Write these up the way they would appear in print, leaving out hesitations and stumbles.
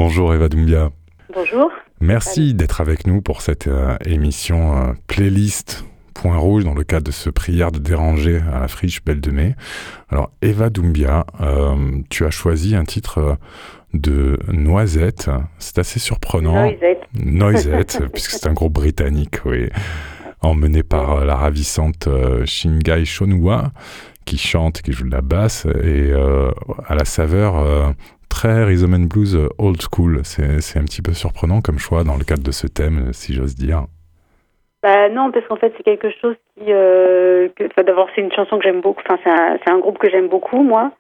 Bonjour Eva Doumbia. Bonjour. Merci d'être avec nous pour cette émission playlist Point Rouge dans le cadre de ce Prière de déranger à la Friche Belle de Mai. Alors Eva Doumbia, tu as choisi un titre de Noisette. C'est assez surprenant. Noisette, puisque c'est un groupe britannique, oui, emmené par la ravissante Shingai Shonua, qui chante, qui joue de la basse, et à la saveur très rhythm and blues old school. C'est un petit peu surprenant comme choix dans le cadre de ce thème, si j'ose dire. Bah non, parce qu'en fait c'est quelque chose qui... d'abord c'est une chanson que j'aime beaucoup, enfin c'est un groupe que j'aime beaucoup, moi.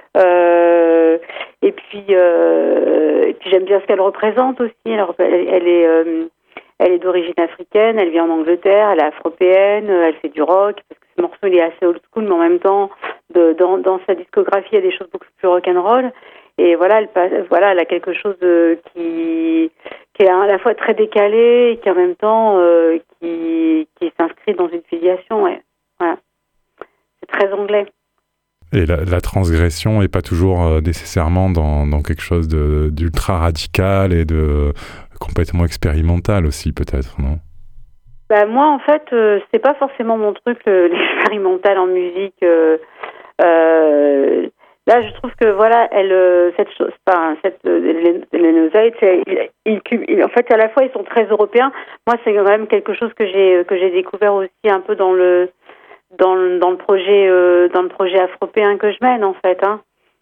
Et puis j'aime bien ce qu'elle représente aussi. Elle est d'origine africaine, elle vit en Angleterre, elle est afropéenne, elle fait du rock, parce que ce morceau il est assez old school, mais en même temps, dans sa discographie, il y a des choses beaucoup plus rock'n'roll. Et voilà, elle a quelque chose qui est à la fois très décalé et qui en même temps qui s'inscrit dans une filiation. Ouais. Voilà. C'est très anglais. Et la transgression n'est pas toujours nécessairement dans quelque chose d'ultra radical et de complètement expérimental aussi, peut-être, non? Bah moi, en fait, c'est pas forcément mon truc, l'expérimental en musique. Là, je trouve que voilà, les Noisette, en fait, à la fois, ils sont très européens. Moi, c'est quand même quelque chose que j'ai découvert aussi un peu dans le projet afropéen que je mène, en fait. Hein.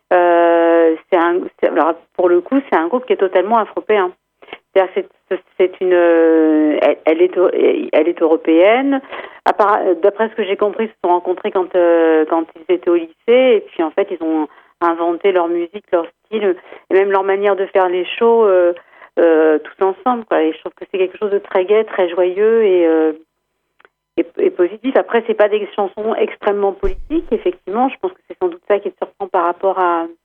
Alors pour le coup, c'est un groupe qui est totalement afropéen. C'est-à-dire, elle est européenne. D'après ce que j'ai compris, ils se sont rencontrés quand ils étaient au lycée, et puis en fait, ils ont inventé leur musique, leur style, et même leur manière de faire les shows tous ensemble, quoi. Et je trouve que c'est quelque chose de très gai, très joyeux et positif. Après, c'est pas des chansons extrêmement politiques, effectivement. Je pense que c'est sans doute ça qui te surprend par rapport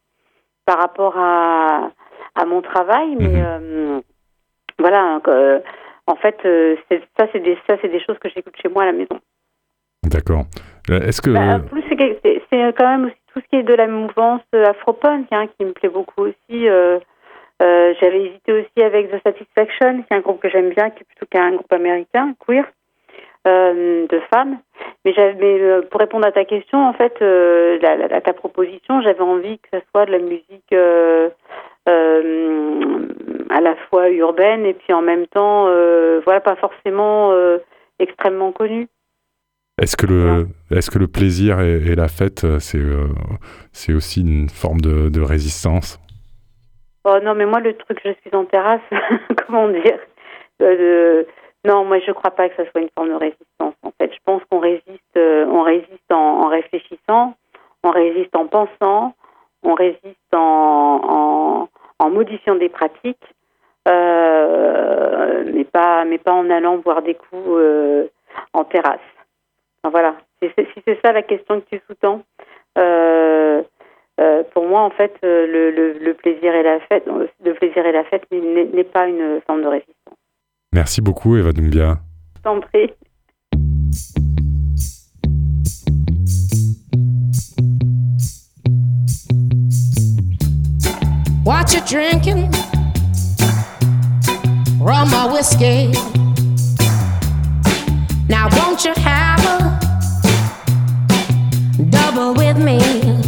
à mon travail, mais voilà. En fait, c'est des choses que j'écoute chez moi à la maison. D'accord. Est-ce que plus c'est quand même aussi tout ce qui est de la mouvance afro-punk, hein, qui me plaît beaucoup aussi. J'avais hésité aussi avec The Satisfaction, qui est un groupe que j'aime bien, qui est plutôt qu'un groupe américain queer de femmes. Mais pour répondre à ta question, en fait, à ta proposition, j'avais envie que ce soit de la musique à la fois urbaine et puis en même temps, voilà, pas forcément extrêmement connue. Est-ce que le plaisir et la fête, c'est aussi une forme de résistance? Oh non, mais moi, le truc, je suis en terrasse, comment dire, non, moi, je crois pas que ça soit une forme de résistance. En fait, je pense qu'on résiste en réfléchissant, on résiste en pensant, on résiste en modifiant des pratiques, mais pas en allant boire des coups en terrasse. Enfin, voilà. Si c'est ça la question que tu sous-tends, pour moi, en fait, le plaisir et la fête, n'est pas une forme de résistance. Merci beaucoup, Eva Doumbia. Je t'en prie. What you drinking? Rum or whiskey? Now won't you have a double with me?